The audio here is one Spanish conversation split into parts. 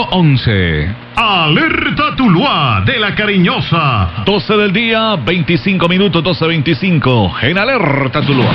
11. Alerta Tuluá de la Cariñosa. 12 del día, 25 minutos, 12:25. En Alerta Tuluá.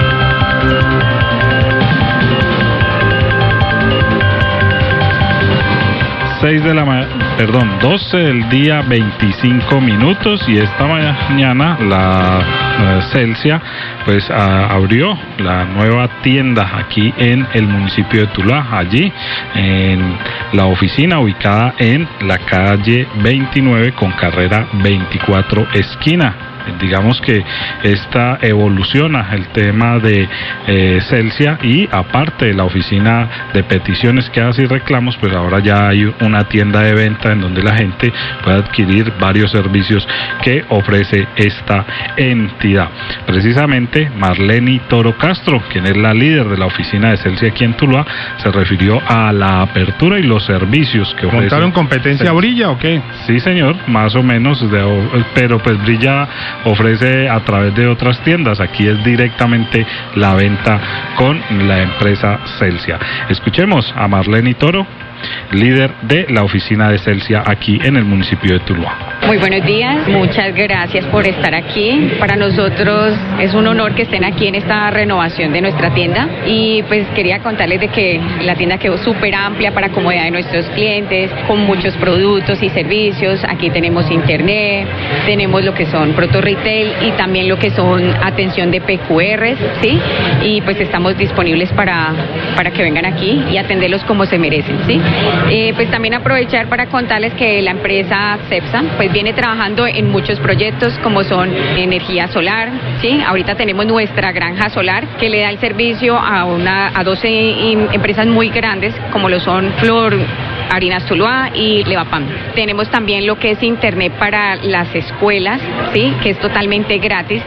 12 del día 25 minutos y esta mañana la Celsia pues abrió la nueva tienda aquí en el municipio de Tuluá, allí en la oficina ubicada en la calle 29 con carrera 24 esquina. Digamos que esta evoluciona el tema de Celsia, y aparte de la oficina de peticiones, quejas y reclamos, pues ahora ya hay una tienda de venta en donde la gente puede adquirir varios servicios que ofrece esta entidad. Precisamente Marleni Toro Castro, quien es la líder de la oficina de Celsia aquí en Tuluá, se refirió a la apertura y los servicios que ofrece. ¿Montaron competencia Brilla o qué? Sí, señor, más o menos, pero pues Brilla ofrece a través de otras tiendas. Aquí es directamente la venta con la empresa Celsia. Escuchemos a Marleni Toro, líder de la oficina de Celsia aquí en el municipio de Tuluá. Muy buenos días, muchas gracias por estar aquí. Para nosotros es un honor que estén aquí en esta renovación de nuestra tienda, y pues quería contarles de que la tienda quedó súper amplia para comodidad de nuestros clientes, con muchos productos y servicios. Aquí tenemos internet, tenemos lo que son Proto Retail y también lo que son atención de PQRs, ¿sí? Y pues estamos disponibles para que vengan aquí y atenderlos como se merecen, ¿sí? Pues también aprovechar para contarles que la empresa Cepsa pues viene trabajando en muchos proyectos como son energía solar, ¿sí? Ahorita tenemos nuestra granja solar que le da el servicio a 12 empresas muy grandes como lo son Flor, Harinas Tuluá y Levapam. Tenemos también lo que es internet para las escuelas, ¿sí? Que es totalmente gratis,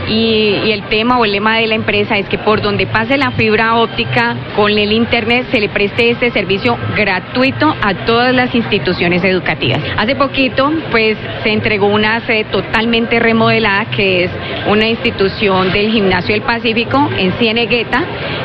y el tema o el lema de la empresa es que por donde pase la fibra óptica con el internet se le preste este servicio gratuito a todas las instituciones educativas. Hace poquito pues se entregó una sede totalmente remodelada que es una institución del Gimnasio del Pacífico en Cienegueta,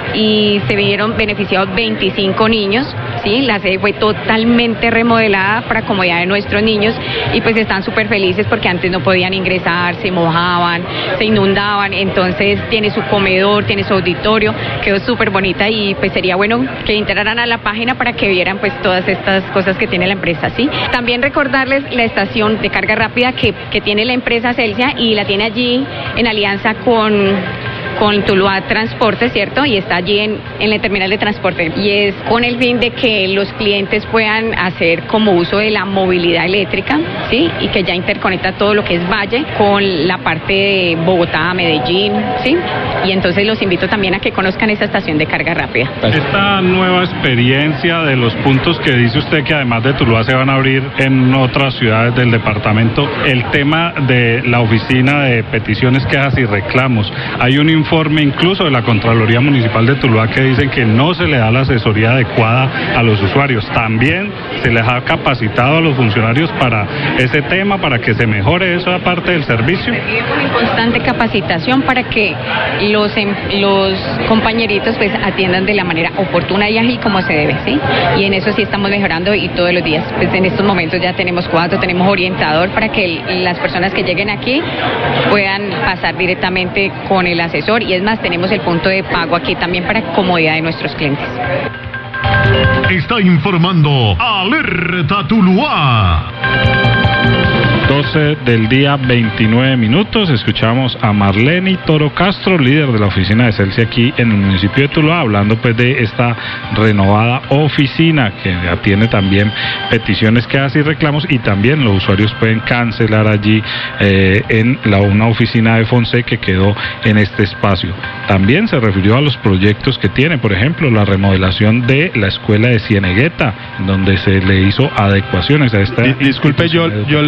y se vieron beneficiados 25 niños, ¿sí? La sede fue totalmente remodelada para comodidad de nuestros niños, y pues están súper felices porque antes no podían ingresar, se mojaban, se inundaban. Entonces tiene su comedor, tiene su auditorio, quedó súper bonita, y pues sería bueno que entraran a la página para que vieran pues todas estas cosas que tiene la empresa, ¿sí? También recordarles la estación de carga rápida que tiene la empresa Celsia, y la tiene allí en alianza con Tuluá Transporte, ¿cierto? Y está allí en la terminal de transporte, y es con el fin de que los clientes puedan hacer como uso de la movilidad eléctrica, ¿sí? Y que ya interconecta todo lo que es Valle con la parte de Bogotá, Medellín, ¿sí? Y entonces los invito también a que conozcan esta estación de carga rápida. Esta nueva experiencia de los puntos que dice usted que además de Tuluá se van a abrir en otras ciudades del departamento, el tema de la oficina de peticiones, quejas y reclamos, hay un informe incluso de la Contraloría Municipal de Tuluá que dicen que no se le da la asesoría adecuada a los usuarios. También se les ha capacitado a los funcionarios para ese tema, para que se mejore esa parte del servicio. En constante capacitación para que los compañeritos pues atiendan de la manera oportuna y ágil como se debe, ¿sí? Y en eso sí estamos mejorando, y todos los días. Pues en estos momentos ya tenemos 4, tenemos orientador para que las personas que lleguen aquí puedan pasar directamente con el asesor, y es más, tenemos el punto de pago aquí también para comodidad de nuestros clientes. Está informando Alerta Tuluá. 12 del día 29 minutos. Escuchamos a Marleni Toro Castro, líder de la oficina de Celsia aquí en el municipio de Tuluá, hablando pues de esta renovada oficina que atiende también peticiones, quejas y reclamos, y también los usuarios pueden cancelar allí en una oficina de Fonse que quedó en este espacio. También se refirió a los proyectos que tiene, por ejemplo, la remodelación de la escuela de Cienegueta, donde se le hizo adecuaciones a esta. Disculpe, yo le corto un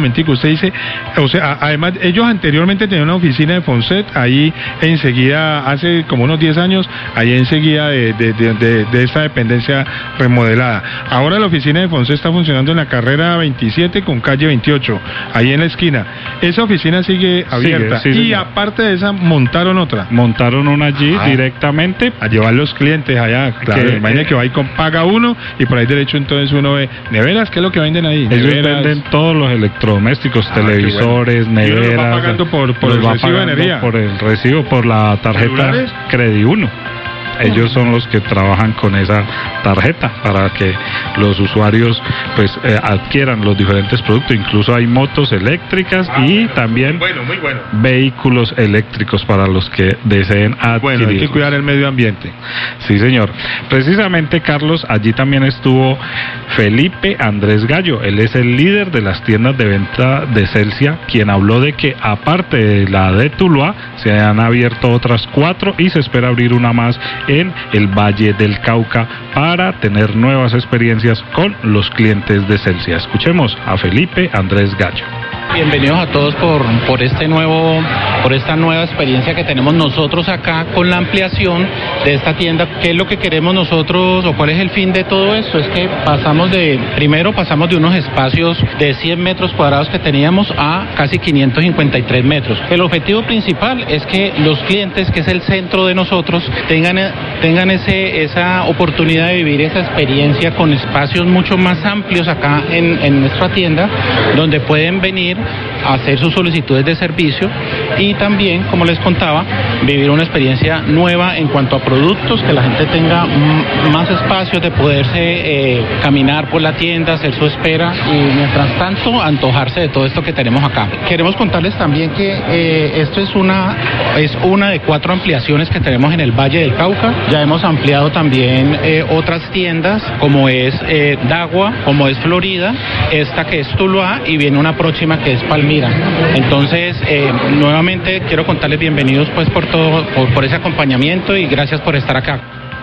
momentico, usted dice, o sea, además ellos anteriormente tenían una oficina de Fonset, ahí enseguida, hace como unos 10 años, ahí enseguida de esta dependencia remodelada. Ahora la oficina de Fonset está funcionando en la carrera 27 con calle 28, ahí en la esquina. Esa oficina sigue abierta, sí, y señor. aparte de esa montaron otra. Montaron una allí directamente A llevar los clientes allá, claro, imagínate que va y paga uno, y por ahí derecho entonces uno ve, neveras, ¿qué es lo que venden ahí? ellos Neveras. venden todos los electrodomésticos, Qué televisores, bueno. Y uno neveras. los va pagando por los el va recibo de pagando energía. por el recibo, por la tarjeta ¿Celulares? Crediuno. Ellos son los que trabajan con esa tarjeta para que los usuarios pues adquieran los diferentes productos. Incluso hay motos eléctricas y también Muy bueno. vehículos eléctricos para los que deseen adquirir. Bueno, hay que cuidar el medio ambiente. Sí, señor. Precisamente, Carlos, allí también estuvo Felipe Andrés Gallo. Él es el líder de las tiendas de venta de Celsia, quien habló de que aparte de la de Tuluá, se han abierto otras 4 y se espera abrir una más en el Valle del Cauca para tener nuevas experiencias con los clientes de Celsia. Escuchemos a Felipe Andrés Gallo. Bienvenidos a todos por esta nueva experiencia que tenemos nosotros acá con la ampliación de esta tienda. ¿Qué es lo que queremos nosotros o cuál es el fin de todo esto? Es que pasamos de unos espacios de 100 metros cuadrados que teníamos a casi 553 metros. El objetivo principal es que los clientes, que es el centro de nosotros, tengan esa oportunidad de vivir esa experiencia con espacios mucho más amplios acá en nuestra tienda, donde pueden venir a hacer sus solicitudes de servicio y también, como les contaba, vivir una experiencia nueva en cuanto a productos, que la gente tenga más espacios de poderse caminar por la tienda, hacer su espera y mientras tanto antojarse de todo esto que tenemos acá. Queremos contarles también que esto es una de 4 ampliaciones que tenemos en el Valle del Cauca. Ya hemos ampliado también otras tiendas como es Dagua, como es Florida, esta que es Tuluá y viene una próxima que es Palmira. Entonces, nuevamente quiero contarles bienvenidos pues por ese acompañamiento y gracias por estar acá.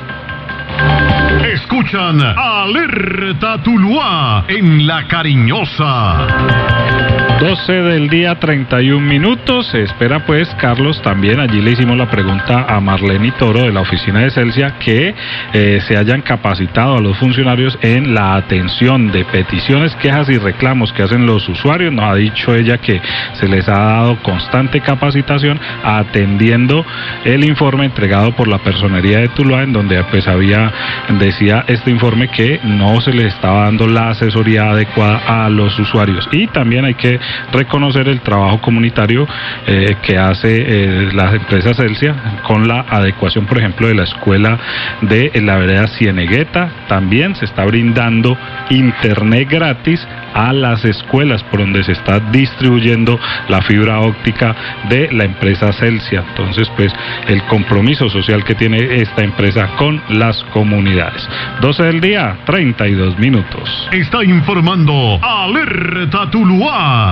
Escuchan Alerta Tuluá en La Cariñosa. 12 del día, 31 minutos. Se espera pues, Carlos, también allí le hicimos la pregunta a Marlene Toro de la oficina de Celsia que se hayan capacitado a los funcionarios en la atención de peticiones, quejas y reclamos que hacen los usuarios. Nos ha dicho ella que se les ha dado constante capacitación atendiendo el informe entregado por la Personería de Tuluá, en donde pues decía este informe que no se les estaba dando la asesoría adecuada a los usuarios. Y también hay que reconocer el trabajo comunitario que hace la empresa Celsia con la adecuación, por ejemplo, de la escuela de la vereda Cienegueta. También se está brindando internet gratis a las escuelas por donde se está distribuyendo la fibra óptica de la empresa Celsia. Entonces, pues, el compromiso social que tiene esta empresa con las comunidades. 12 del día, 32 minutos. Está informando Alerta Tuluá.